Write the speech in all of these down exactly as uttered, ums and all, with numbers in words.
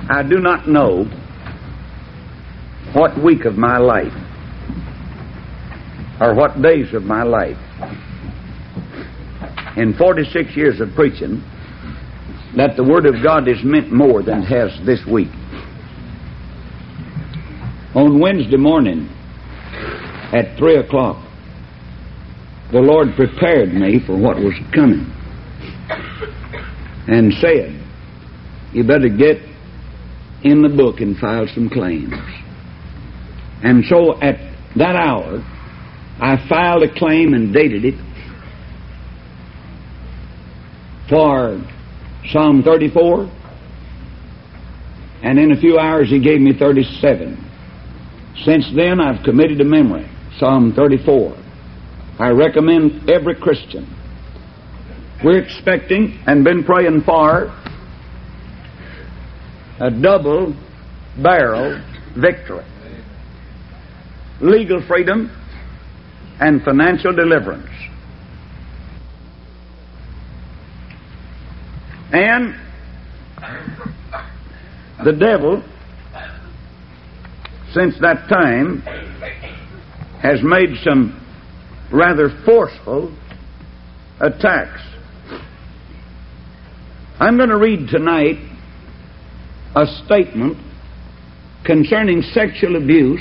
I do not know what week of my life or what days of my life in forty-six years of preaching that the Word of God has meant more than it has this week. On Wednesday morning at three o'clock, the Lord prepared me for what was coming and said, you better get in the book and file some claims. And so at that hour, I filed a claim and dated it for Psalm thirty-four, and in a few hours he gave me thirty-seven. Since then I've committed to memory Psalm thirty-four. I recommend every Christian. We're expecting and been praying for a double barrel victory. Legal freedom and financial deliverance. And the devil, since that time, has made some rather forceful attacks. I'm going to read tonight a statement concerning sexual abuse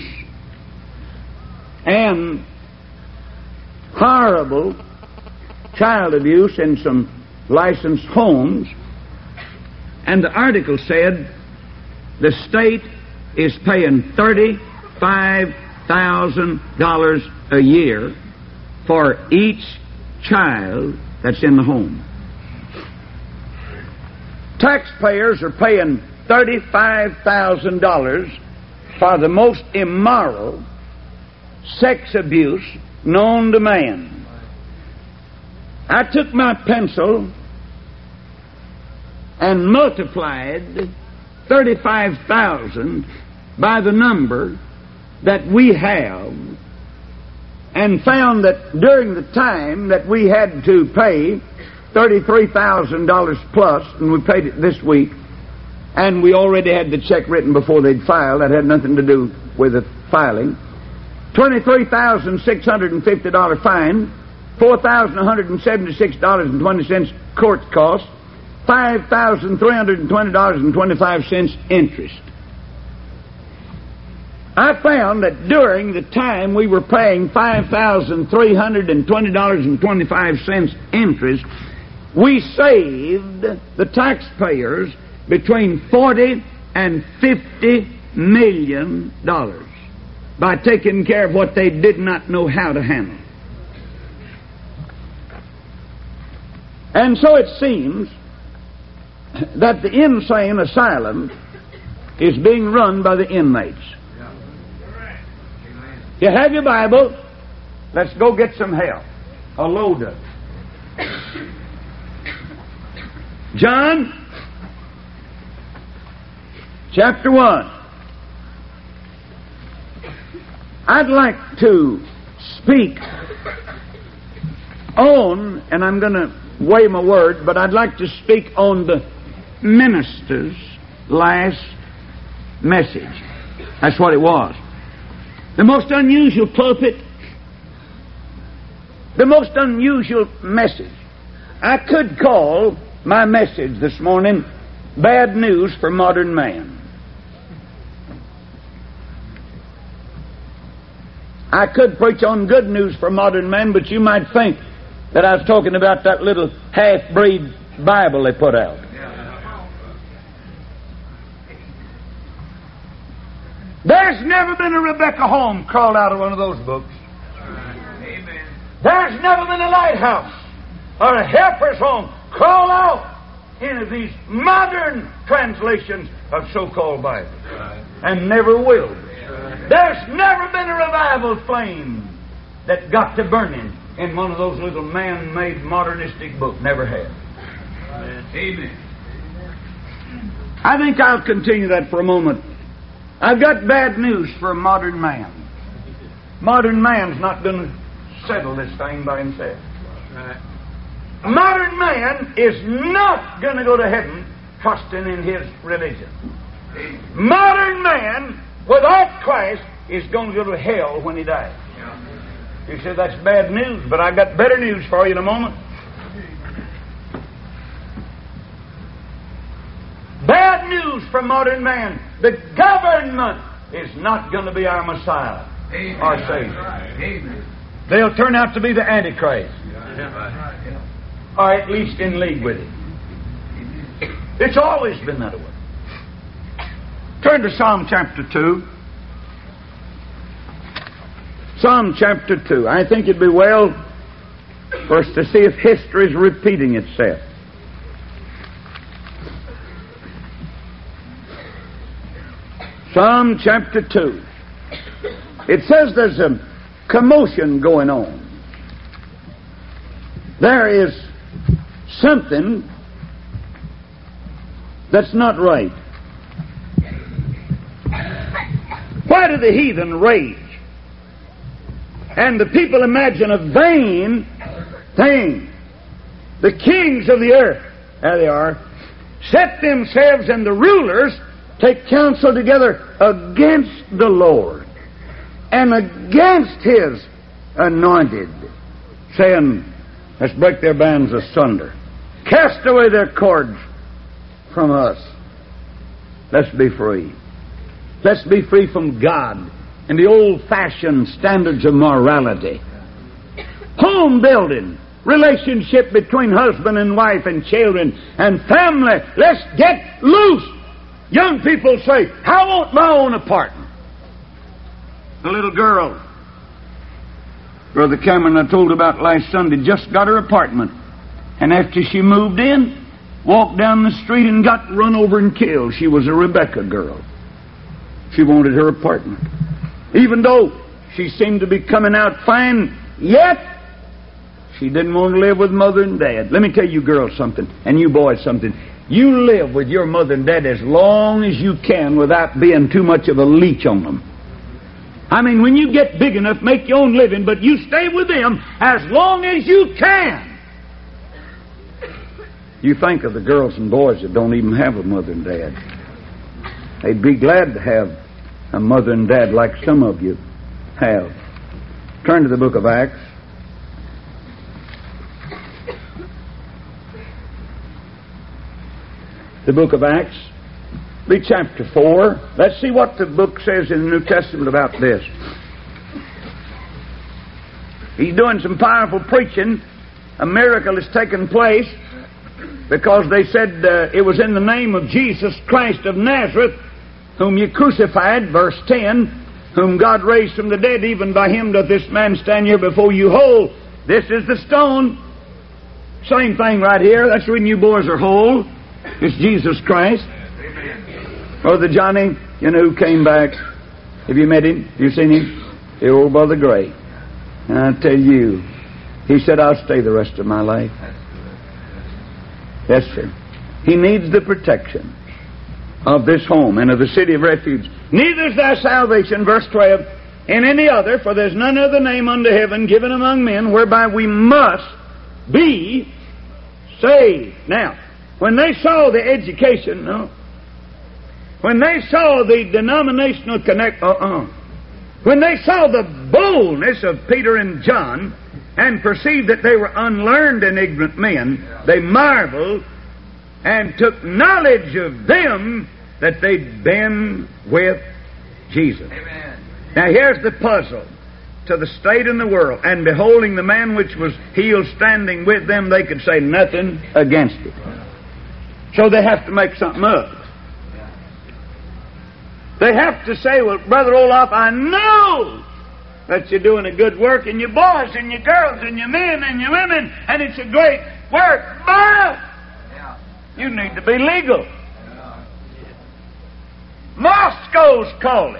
and horrible child abuse in some licensed homes. And the article said the state is paying thirty-five thousand dollars a year for each child that's in the home. Taxpayers are paying thirty-five thousand dollars for the most immoral sex abuse known to man. I took my pencil and multiplied thirty-five thousand by the number that we have, and found that during the time that we had to pay thirty-three thousand dollars plus, and we paid it this week, and we already had the check written before they'd filed. That had nothing to do with the filing. twenty-three thousand six hundred fifty dollars fine, four thousand one hundred seventy-six dollars and twenty cents court cost, five thousand three hundred twenty dollars and twenty-five cents interest. I found that during the time we were paying five thousand three hundred twenty dollars and twenty-five cents interest, we saved the taxpayers between forty and fifty million dollars by taking care of what they did not know how to handle. And so it seems that the insane asylum is being run by the inmates. You have your Bible. Let's go get some help. A load of it. John chapter one. I'd like to speak on, and I'm going to weigh my word, but I'd like to speak on the minister's last message. That's what it was. The most unusual pulpit, the most unusual message. I could call my message this morning Bad News for Modern Man. I could preach on good news for modern man, but you might think that I was talking about that little half-breed Bible they put out. There's never been a Rebecca Holmes crawled out of one of those books. Amen. There's never been a lighthouse or a helper's home crawl out into these modern translations of so-called Bibles. And never will. There's never been a revival flame that got to burning in one of those little man-made modernistic books. Never have. Amen. I think I'll continue that for a moment. I've got bad news for a modern man. Modern man's not going to settle this thing by himself. A modern man is not going to go to heaven trusting in his religion. Modern man without Christ is going to go to hell when he dies. You say that's bad news, but I got better news for you in a moment. Bad news for modern man. The government is not going to be our Messiah, Amen. Our Savior. Amen. They'll turn out to be the Antichrist, or at least in league with him. It's always been that way. Turn to Psalm chapter two. Psalm chapter two. I think it'd be well for us to see if history is repeating itself. Psalm chapter two. It says there's a commotion going on. There is something that's not right. Why do the heathen rage? And the people imagine a vain thing. The kings of the earth, there they are, set themselves, and the rulers take counsel together against the Lord and against His anointed, saying, let's break their bands asunder. Cast away their cords from us. Let's be free. Let's be free from God and the old-fashioned standards of morality. Home building, relationship between husband and wife and children and family. Let's get loose. Young people say, I want my own apartment. A little girl, Brother Cameron I told about last Sunday, just got her apartment. And after she moved in, walked down the street and got run over and killed. She was a Rebecca girl. She wanted her apartment. Even though she seemed to be coming out fine, yet she didn't want to live with mother and dad. Let me tell you girls something, and you boys something. You live with your mother and dad as long as you can without being too much of a leech on them. I mean, when you get big enough, make your own living, but you stay with them as long as you can. You think of the girls and boys that don't even have a mother and dad. They'd be glad to have a mother and dad like some of you have. Turn to the book of Acts. The book of Acts, read chapter four. Let's see what the book says in the New Testament about this. He's doing some powerful preaching. A miracle has taken place because they said uh, it was in the name of Jesus Christ of Nazareth, whom you crucified, verse ten, whom God raised from the dead, even by him doth this man stand here before you whole. This is the stone. Same thing right here. That's when you boys are whole. It's Jesus Christ. Amen. Brother Johnny, you know who came back? Have you met him? Have you seen him? The old Brother Gray. And I tell you, he said, I'll stay the rest of my life. Yes, sir. He needs the protection of this home and of the city of refuge. Neither is there salvation, verse twelve, in any other, for there's none other name under heaven given among men whereby we must be saved. Now, when they saw the education, no, when they saw the denominational connect, uh-uh, when they saw the boldness of Peter and John and perceived that they were unlearned and ignorant men, they marveled and took knowledge of them that they'd been with Jesus. Amen. Now here's the puzzle to the state in the world. And beholding the man which was healed standing with them, they could say nothing against it. So they have to make something up. They have to say, well, Brother Olaf, I know that you're doing a good work, and your boys and your girls and your men and your women, and it's a great work, but you need to be legal. Moscow's calling.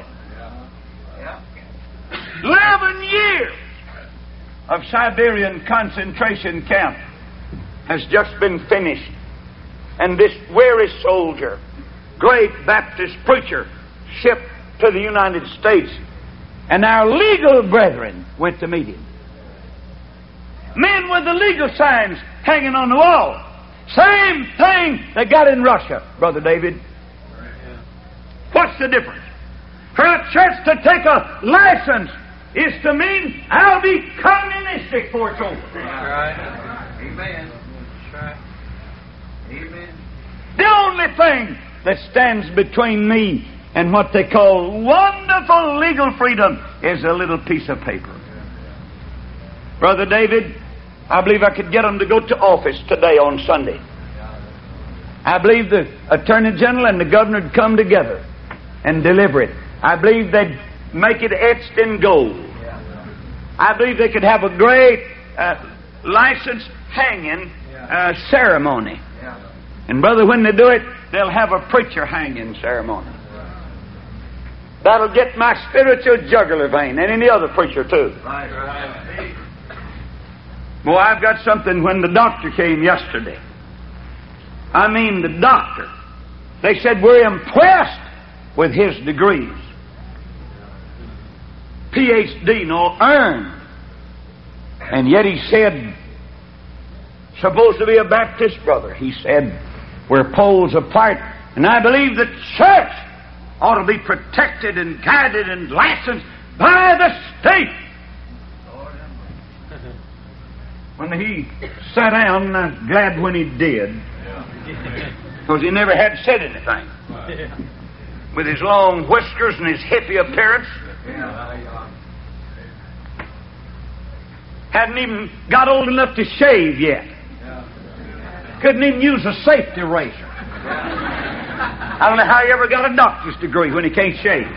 Eleven years of Siberian concentration camp has just been finished. And this weary soldier, great Baptist preacher, shipped to the United States. And our legal brethren went to meet him. Men with the legal signs hanging on the wall. Same thing they got in Russia, Brother David. What's the difference? For a church to take a license is to mean I'll be communistic before it's over. That's right. Amen. That's right. Amen. The only thing that stands between me and what they call wonderful legal freedom is a little piece of paper. Brother David, I believe I could get them to go to office today on Sunday. I believe the Attorney General and the Governor would come together and deliver it. I believe they'd make it etched in gold. I believe they could have a great uh, license hanging uh, ceremony. And brother, when they do it, they'll have a preacher hanging ceremony. That'll get my spiritual jugular vein, and any other preacher too. Right, right. Boy, I've got something. When the doctor came yesterday, I mean the doctor, they said we're impressed with his degrees. P H D, no, earned. And yet he said, supposed to be a Baptist brother, he said, we're poles apart. And I believe the church ought to be protected and guided and licensed by the state. When he sat down, I was glad when he did, because he never had said anything. With his long whiskers and his hippie appearance, hadn't even got old enough to shave yet. Couldn't even use a safety razor. I don't know how he ever got a doctor's degree when he can't shave.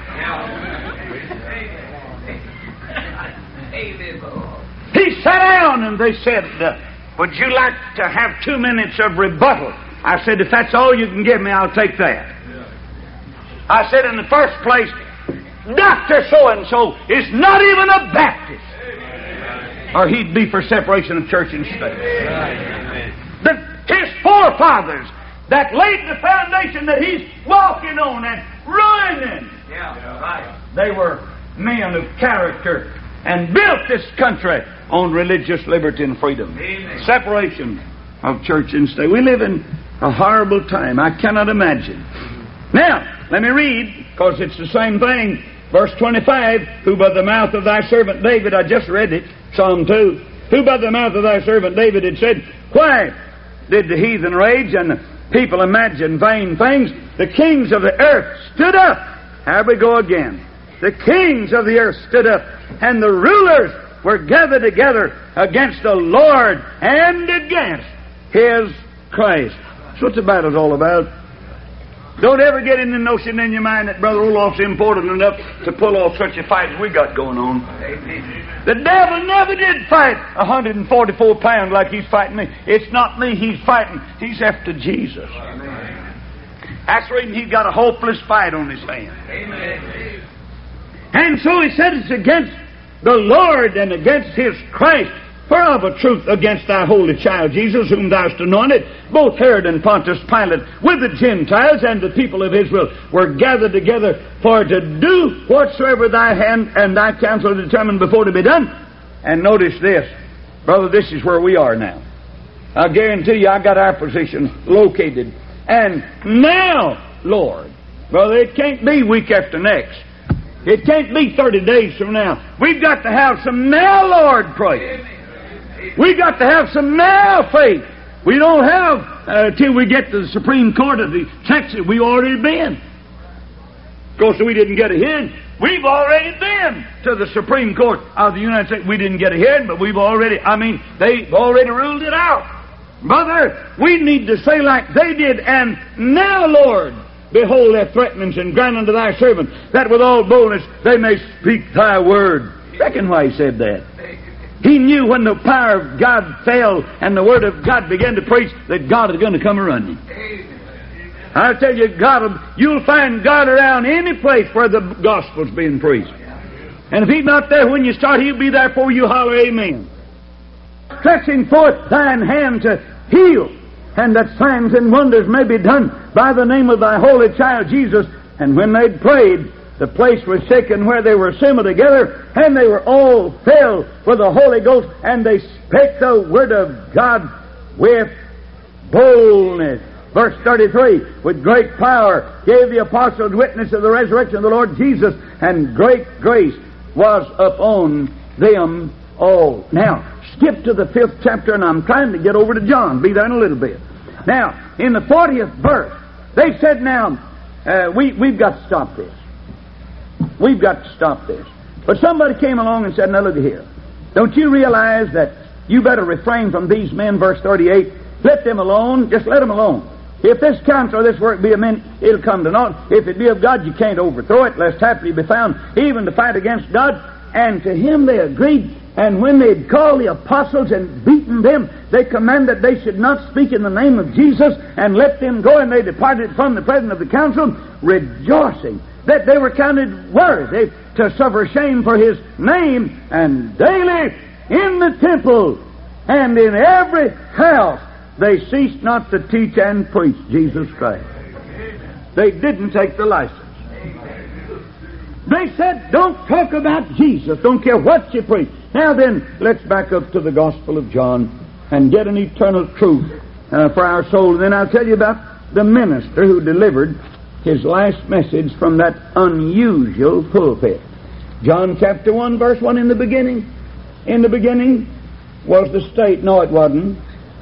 He sat down and they said, uh, would you like to have two minutes of rebuttal? I said, if that's all you can give me, I'll take that. I said, in the first place, Doctor So-and-so is not even a Baptist, or he'd be for separation of church and state. The, his forefathers that laid the foundation that he's walking on and ruining, they were men of character and built this country on religious liberty and freedom. Amen. Separation of church and state. We live in a horrible time. I cannot imagine. Now, let me read, because it's the same thing. Verse twenty-five, who by the mouth of thy servant David, I just read it, Psalm two, who by the mouth of thy servant David had said, why did the heathen rage and the people imagine vain things? The kings of the earth stood up. Here we go again. The kings of the earth stood up, and the rulers were gathered together against the Lord and against His Christ. That's what the battle's all about. Don't ever get in the notion in your mind that Brother Olof's important enough to pull off such a fight as we got going on. The devil never did fight one hundred forty-four pounds like he's fighting me. It's not me he's fighting. He's after Jesus. That's the reason he's got a hopeless fight on his hands. And so he said it's against the Lord and against His Christ. For of a truth against thy holy child Jesus, whom thou hast anointed, both Herod and Pontius Pilate, with the Gentiles and the people of Israel, were gathered together for to do whatsoever thy hand and thy counsel determined before to be done. And notice this, brother, this is where we are now. I guarantee you I got our position located. And now, Lord, brother, it can't be week after next. It can't be thirty days from now. We've got to have some now, Lord, praise. We've got to have some now faith. We don't have uh, till we get to the Supreme Court of the Texas. We've already been. Of course, we didn't get a hearing. We've already been to the Supreme Court of the United States. We didn't get a hearing, but we've already, I mean, they've already ruled it out. Brother, we need to say like they did, and now, Lord, behold their threatenings, and grant unto thy servant that with all boldness they may speak thy word. Reckon why he said that. He knew when the power of God fell and the word of God began to preach that God is going to come around him. I tell you, God, you'll find God around any place where the gospel's being preached. And if He's not there when you start, He'll be there for you. Holler, amen. Stretching forth thine hand to heal, and that signs and wonders may be done by the name of thy holy child Jesus. And when they'd prayed, the place was shaken where they were assembled together, and they were all filled with the Holy Ghost, and they spake the word of God with boldness. Verse thirty-three, with great power gave the apostles witness of the resurrection of the Lord Jesus, and great grace was upon them all. Now, skip to the fifth chapter, and I'm trying to get over to John. Be there in a little bit. Now, in the fortieth verse, they said, now, uh, we, we've got to stop this. We've got to stop this. But somebody came along and said, now look here. Don't you realize that you better refrain from these men, verse thirty-eight. Let them alone. Just let them alone. If this counsel or this work be of men, it'll come to naught. If it be of God, you can't overthrow it, lest haply be found even to fight against God. And to him they agreed. And when they'd called the apostles and beaten them, they commanded they should not speak in the name of Jesus, and let them go. And they departed from the presence of the council, rejoicing that they were counted worthy to suffer shame for his name. And daily in the temple and in every house they ceased not to teach and preach Jesus Christ. They didn't take the license. They said, don't talk about Jesus. Don't care what you preach. Now then, let's back up to the Gospel of John and get an eternal truth uh, for our soul. And then I'll tell you about the minister who delivered his last message from that unusual pulpit. John chapter one, verse one, in the beginning. In the beginning was the state. No, it wasn't.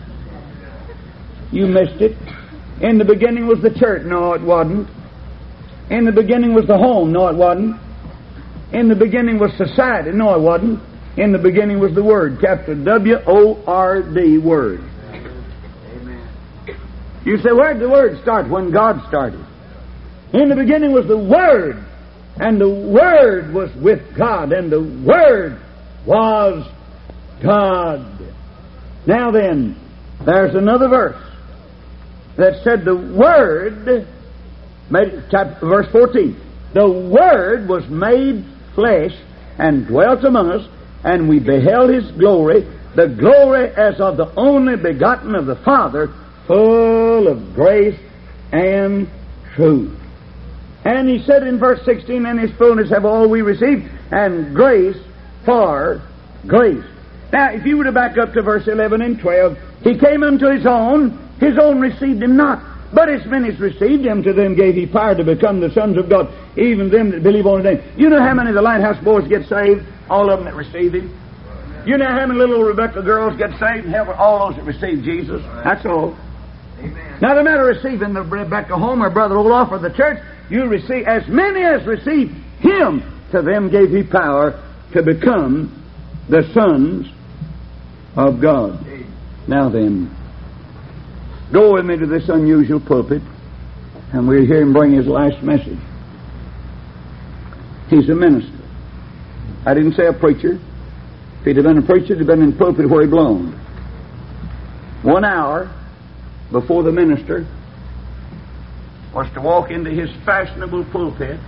You missed it. In the beginning was the church. No, it wasn't. In the beginning was the home. No, it wasn't. In the beginning was society. No, it wasn't. In the beginning was the Word. Capital W O R D, Word. Amen. You say, where did the Word start? When God started. In the beginning was the Word, and the Word was with God, and the Word was God. Now then, there's another verse that said the Word, made, chapter, verse fourteen, the Word was made flesh and dwelt among us, and we beheld His glory, the glory as of the only begotten of the Father, full of grace and truth. And he said in verse sixteen, in His fullness have all we received, and grace for grace. Now, if you were to back up to verse eleven and twelve, He came unto His own, His own received Him not. But as many as received Him, to them gave He power to become the sons of God, even them that believe on His name. You know how many of the lighthouse boys get saved? All of them that received Him. You know how many little Rebecca girls get saved? And all those that received Jesus. That's all. Amen. Now, the matter of receiving the Rebecca home or Brother Olaf or the church, you receive as many as received Him, to them gave He power to become the sons of God. Now then, go with me to this unusual pulpit, and we'll hear him bring his last message. He's a minister. I didn't say a preacher. If he'd have been a preacher, he'd have been in the pulpit where he belonged. One hour before the minister was to walk into his fashionable pulpit,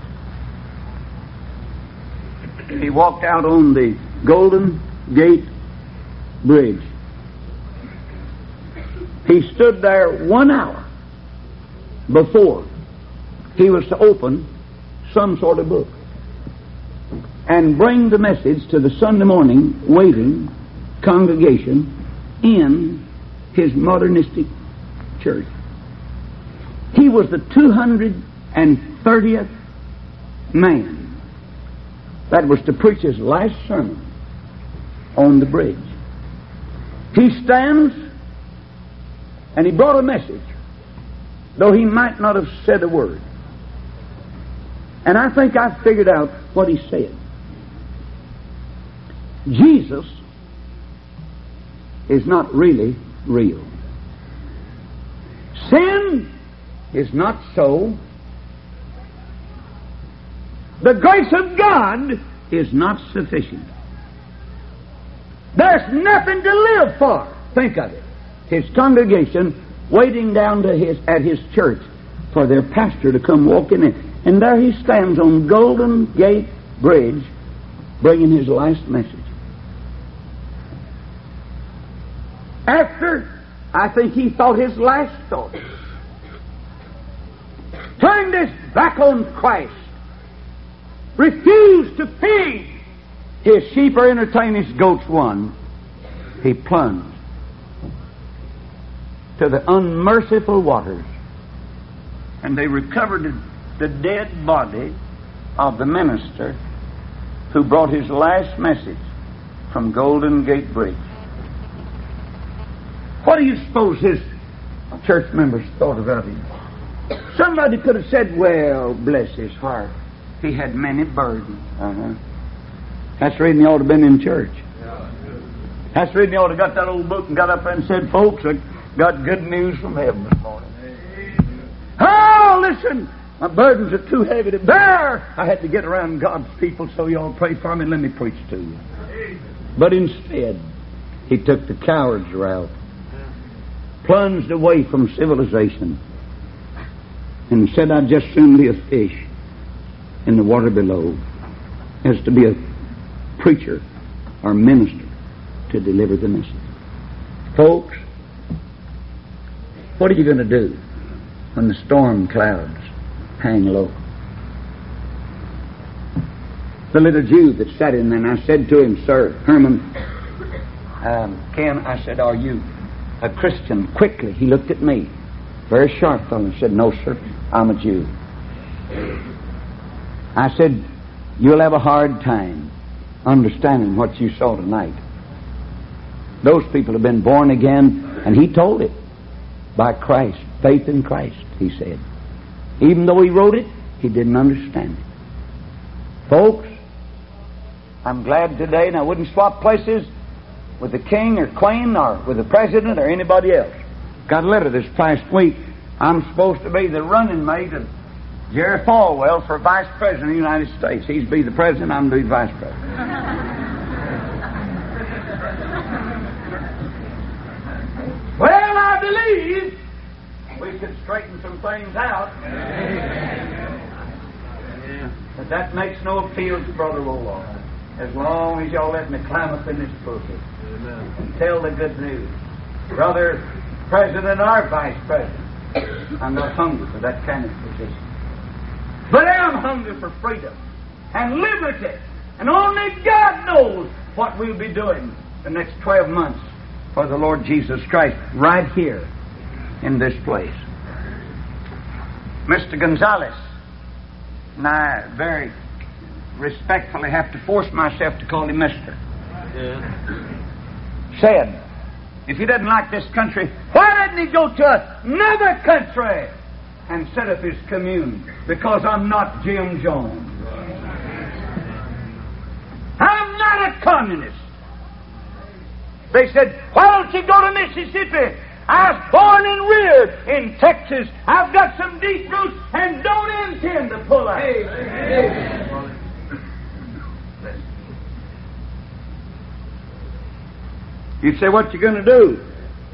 he walked out on the Golden Gate Bridge. He stood there one hour before he was to open some sort of book and bring the message to the Sunday morning waiting congregation in his modernistic church. He was the two hundred thirtieth man that was to preach his last sermon on the bridge. He stands and he brought a message, though he might not have said a word. And I think I figured out what he said. Jesus is not really real. Sin is not so. The grace of God is not sufficient. There's nothing to live for. Think of it. His congregation waiting down to his at his church for their pastor to come walking in. And there he stands on Golden Gate Bridge bringing his last message. After, I think he thought his last thought, turned his back on Christ, refused to feed his sheep or entertain his goats one, he plunged to the unmerciful waters and they recovered the dead body of the minister who brought his last message from Golden Gate Bridge. What do you suppose his church members thought about him? Somebody could have said, well, bless his heart, he had many burdens. Uh-huh. That's the reason he ought to have been in church. That's the reason he ought to have got that old book and got up there and said, folks, I got good news from heaven this morning. Oh, listen, my burdens are too heavy to bear. I had to get around God's people, so you all pray for me and let me preach to you. But instead, he took the coward's route, plunged away from civilization, and said, I'd just soon be a fish in the water below as to be a preacher or minister to deliver the message. Folks, what are you going to do when the storm clouds hang low? The little Jew that sat in there, and I said to him, Sir, Herman, um, Ken, I said, are you a Christian? Quickly, he looked at me, very sharp fellow, and said, no, sir, I'm a Jew. I said, you'll have a hard time understanding what you saw tonight. Those people have been born again, and he told it, by Christ, faith in Christ, he said. Even though he wrote it, he didn't understand it. Folks, I'm glad today, and I wouldn't swap places with the king or queen or with the president or anybody else. Got a letter this past week. I'm supposed to be the running mate of Jerry Falwell for vice president of the United States. He's be the president, I'm to be the vice president. Well, I believe we could straighten some things out. But that makes no appeal to Brother Lowell. As long as y'all let me climb up in this pulpit and tell the good news. Brother President or Vice President, I'm not hungry for that kind of position. But I am hungry for freedom and liberty. And only God knows what we'll be doing the next twelve months for the Lord Jesus Christ right here in this place. Mister Gonzalez, and I very respectfully have to force myself to call him Mister Yeah. Said, if he doesn't like this country, why didn't he go to another country and set up his commune? Because I'm not Jim Jones. I'm not a communist. They said, why don't you go to Mississippi? I was born and reared in Texas. I've got some deep roots and don't intend to pull out. Hey, hey. You say, what you going to do?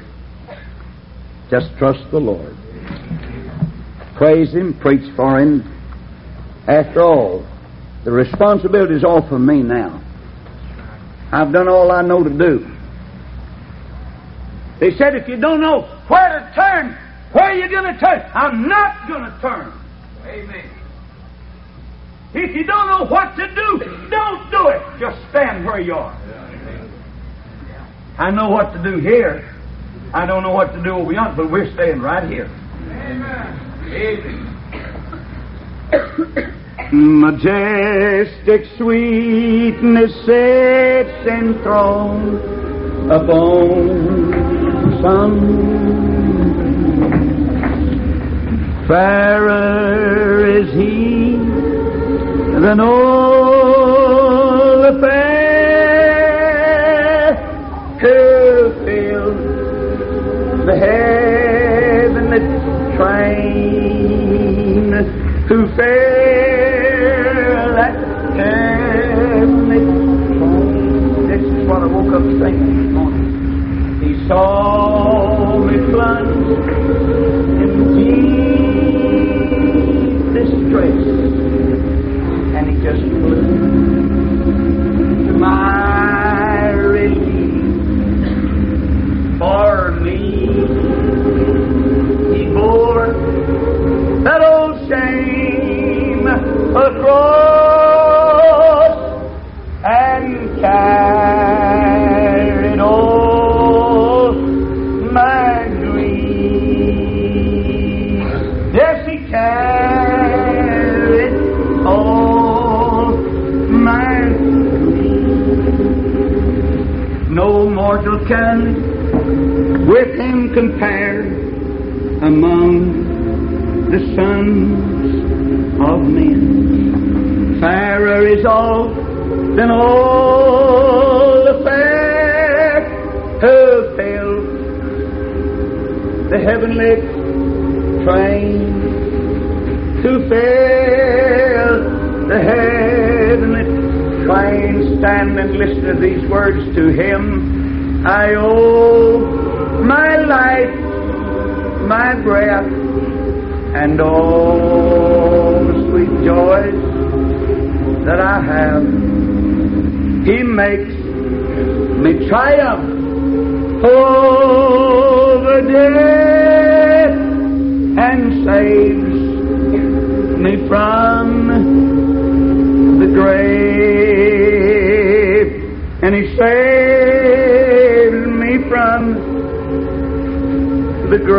Just trust the Lord. Praise Him, preach for Him. After all, the responsibility is all for me now. I've done all I know to do. They said, if you don't know where to turn, where are you going to turn? I'm not going to turn. Amen. If you don't know what to do, don't do it. Just stand where you are. I know what to do here. I don't know what to do over yonder, but we're staying right here. Amen. Majestic sweetness sits enthroned upon some fairer is He than all the fair who filled the heavenly train, who filled that heavenly train. This is what I woke up singing this morning. He saw me plunge in deep distress, and He just flew to my relief. For me, He bore that old shame across and carried all my grief. Yes, He carried mortal can with him compare among the sons of men. Fairer is all than all the fair who fill the heavenly train, to fill the heavenly train. Stand and listen to these words. To him I owe my life, my breath, and all the sweet joys that I have. He makes me triumph over death and saves me from the grave. And he saves me from the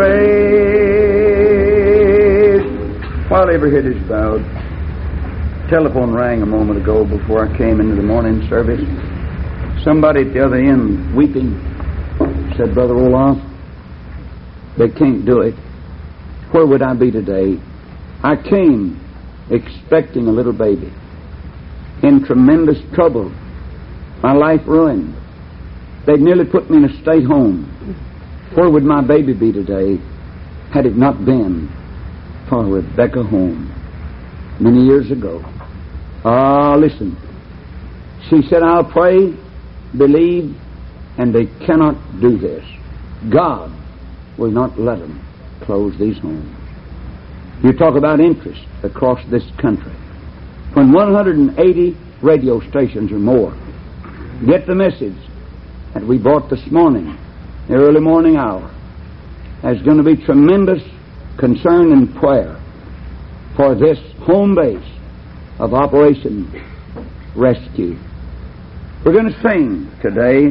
grave. While every head is bowed, telephone rang a moment ago before I came into the morning service. Somebody at the other end, weeping, said, Brother Olaf, they can't do it. Where would I be today? I came expecting a little baby, in tremendous trouble, my life ruined. They'd nearly put me in a state home. Where would my baby be today had it not been for Rebecca Home many years ago? Ah, listen. She said, I'll pray, believe, and they cannot do this. God will not let them close these homes. You talk about interest across this country. When one hundred eighty radio stations or more get the message that we brought this morning, the early morning hour, there's going to be tremendous concern and prayer for this home base of Operation Rescue. We're going to sing today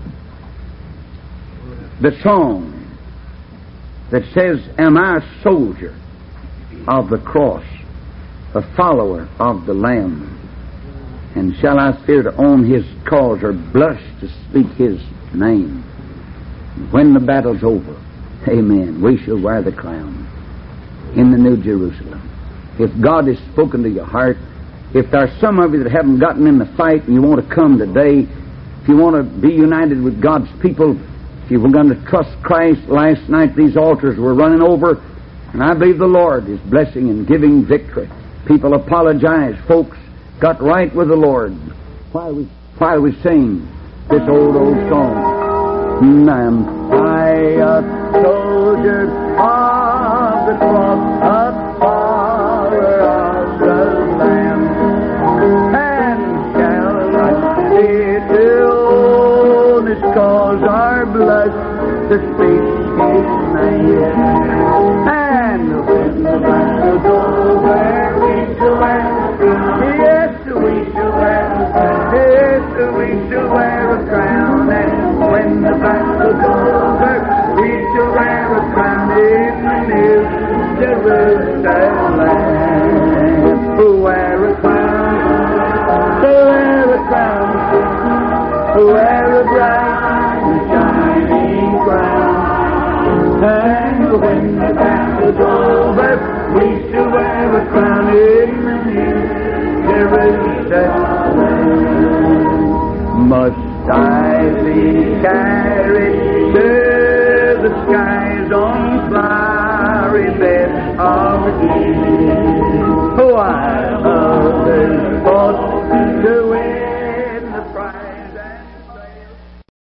the song that says, Am I a soldier of the cross, a follower of the Lamb? And shall I fear to own his cause or blush to speak his name? When the battle's over, amen, we shall wear the crown in the New Jerusalem. If God has spoken to your heart, if there's some of you that haven't gotten in the fight and you want to come today, if you want to be united with God's people, if you were going to trust Christ, last night these altars were running over, and I believe the Lord is blessing and giving victory. People apologize. Folks got right with the Lord. While we, while we sing this old, old song. Am I a soldier of the cross, a follower of the Lamb? And shall I fear to own his cause or blush to speak his name? And when the battle's over, we shall wear a crown. Yes, we shall wear a crown. Yes, we shall wear a crown. And when the battle's over, we shall wear a crown in the New Jerusalem. Wear a crown. Wear a crown. Wear a bright and shining crown. And when the battle's over, we shall wear a crown in the New Jerusalem. Must I be carried to the skies on flowery beds of Eden? While others fought to